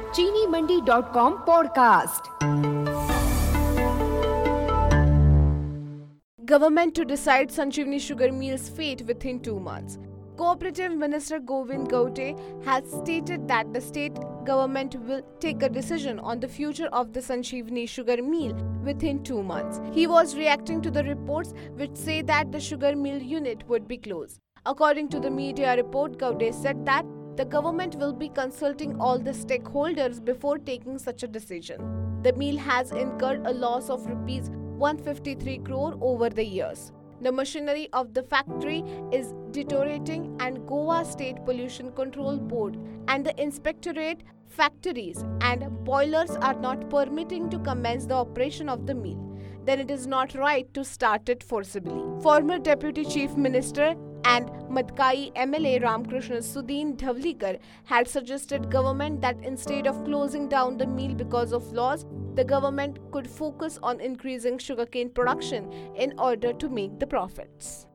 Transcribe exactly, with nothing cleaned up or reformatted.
चीनी Mandi dot com podcast. Government to decide Sanjeevani Sugar Mill's fate within two months. Cooperative Minister Govind Gaute has stated that the state government will take a decision on the future of the Sanjeevani Sugar Mill within two months. He was reacting to the reports which say that the sugar mill unit would be closed. According to the media report, Gaute said that the government will be consulting all the stakeholders before taking such a decision. The mill has incurred a loss of rupees one hundred fifty-three crore over the years. The machinery of the factory is deteriorating, and Goa State Pollution Control Board and the Inspectorate factories and boilers are not permitting to commence the operation of the mill. Then it is not right to start it forcibly. Former Deputy Chief Minister and Madkai M L A Ramkrishna Sudin Dhavlikar had suggested government that instead of closing down the mill because of loss, the government could focus on increasing sugarcane production in order to make the profits.